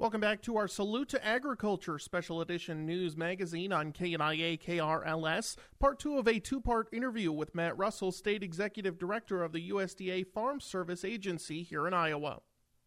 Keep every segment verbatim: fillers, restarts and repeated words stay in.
Welcome back to our Salute to Agriculture Special Edition News Magazine on K N I A K R L S, part two of a two-part interview with Matt Russell, State Executive Director of the U S D A Farm Service Agency here in Iowa.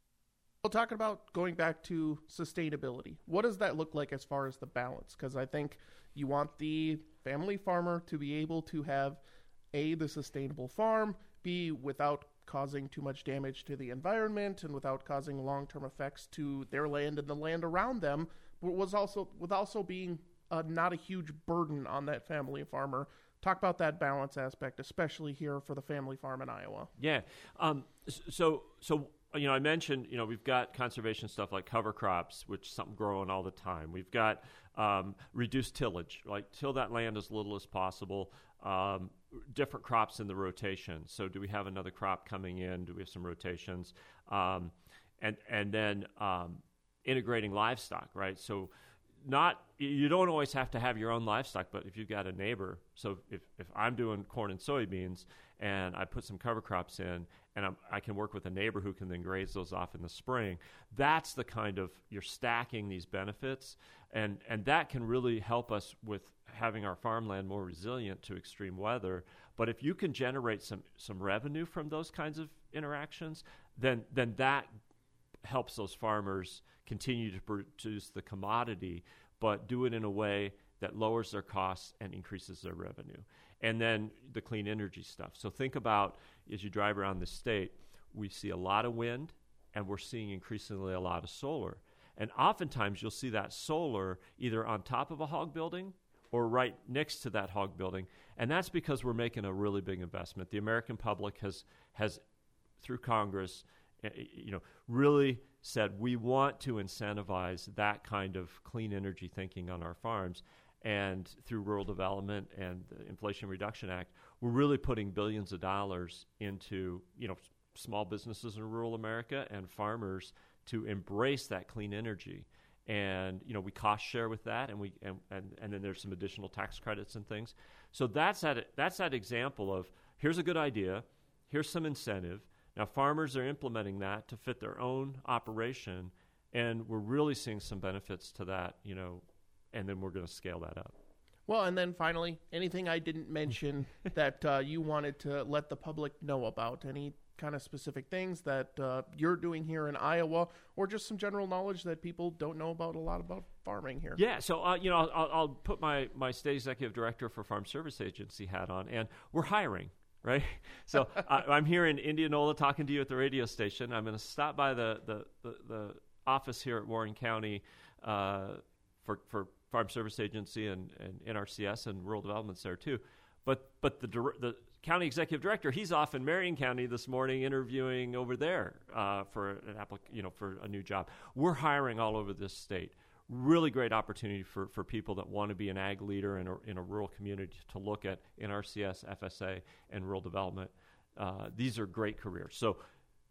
We'll talk about going back to sustainability. What does that look like as far as the balance? Because I think you want the family farmer to be able to have, A, the sustainable farm, B, without causing too much damage to the environment and without causing long-term effects to their land and the land around them, but was also with also being uh, not a huge burden on that family farmer. Talk about that balance aspect, especially here for the family farm in Iowa. Yeah. Um, so, so you know, I mentioned, you know, we've got conservation stuff like cover crops, which is something growing all the time. We've got um, reduced tillage, like till that land as little as possible. Um, different crops in the rotation. So do we have another crop coming in? Do we have some rotations? Um, and and then um, integrating livestock, right? So not you don't always have to have your own livestock, but if you've got a neighbor, so if, if I'm doing corn and soybeans and I put some cover crops in and I'm, I can work with a neighbor who can then graze those off in the spring, that's the kind of, you're stacking these benefits, and, and that can really help us with having our farmland more resilient to extreme weather. But if you can generate some, some revenue from those kinds of interactions, then then that helps those farmers continue to produce the commodity, but do it in a way that lowers their costs and increases their revenue. And then the clean energy stuff. So think about, as you drive around the state, we see a lot of wind, and we're seeing increasingly a lot of solar. And oftentimes you'll see that solar either on top of a hog building or right next to that hog building. And that's because we're making a really big investment. The American public has, has through Congress, you know, really said we want to incentivize that kind of clean energy thinking on our farms. And through rural development and the Inflation Reduction Act, we're really putting billions of dollars into, you know, small businesses in rural America and farmers to embrace that clean energy. And, you know, we cost share with that, and we and, and, and then there's some additional tax credits and things. So that's that that's that example of, here's a good idea, here's some incentive. Now farmers are implementing that to fit their own operation, and we're really seeing some benefits to that, you know, and then we're going to scale that up. Well, and then finally, anything I didn't mention that uh, you wanted to let the public know about, any kind of specific things that uh, you're doing here in Iowa, or just some general knowledge that people don't know about a lot about farming here? Yeah, so uh, you know, I'll, I'll put my, my state executive director for Farm Service Agency hat on, and we're hiring, right? So I, I'm here in Indianola talking to you at the radio station. I'm going to stop by the, the, the, the office here at Warren County uh, for, for Farm Service Agency and, and N R C S and Rural Development's there too. But but the the county executive director, he's off in Marion County this morning interviewing over there uh, for an applic- you know for a new job. We're hiring all over this state. Really great opportunity for, for people that want to be an ag leader in a, in a rural community to look at N R C S, F S A, and rural development. Uh, these are great careers. So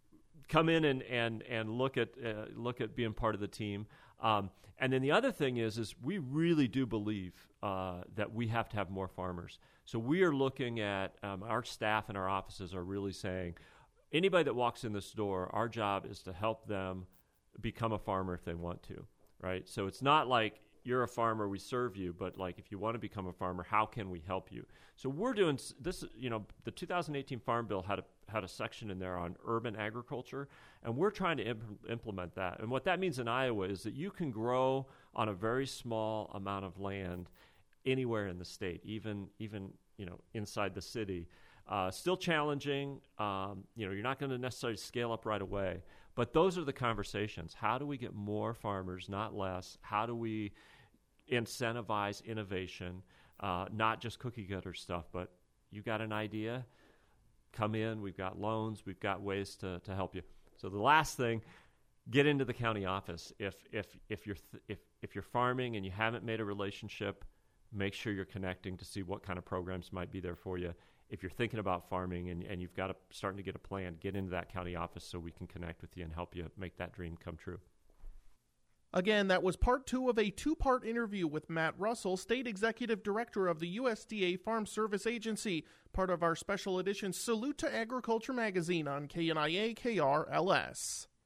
come in and and and look at uh, look at being part of the team. Um, and then the other thing is, is we really do believe uh, that we have to have more farmers. So we are looking at um, our staff and our offices are really saying, anybody that walks in this door, our job is to help them become a farmer if they want to, right? So it's not like you're a farmer, we serve you, but like if you want to become a farmer, how can we help you? So we're doing this, you know, the two thousand eighteen Farm Bill had a had a section in there on urban agriculture, and we're trying to imp- implement that. And what that means in Iowa is that you can grow on a very small amount of land anywhere in the state, even even you know inside the city. Uh, still challenging. Um, you know, you're not going to necessarily scale up right away, but those are the conversations. How do we get more farmers, not less? How do we incentivize innovation, uh, not just cookie cutter stuff, but you got an idea? Come in, we've got loans, we've got ways to, to help you. So the last thing, get into the county office. If if if you're th- if if you're farming and you haven't made a relationship, make sure you're connecting to see what kind of programs might be there for you. If you're thinking about farming and, and you've got a, starting to get a plan, get into that county office so we can connect with you and help you make that dream come true. Again, that was part two of a two-part interview with Matt Russell, State Executive Director of the U S D A Farm Service Agency, part of our special edition Salute to Agriculture magazine on K N I A K R L S.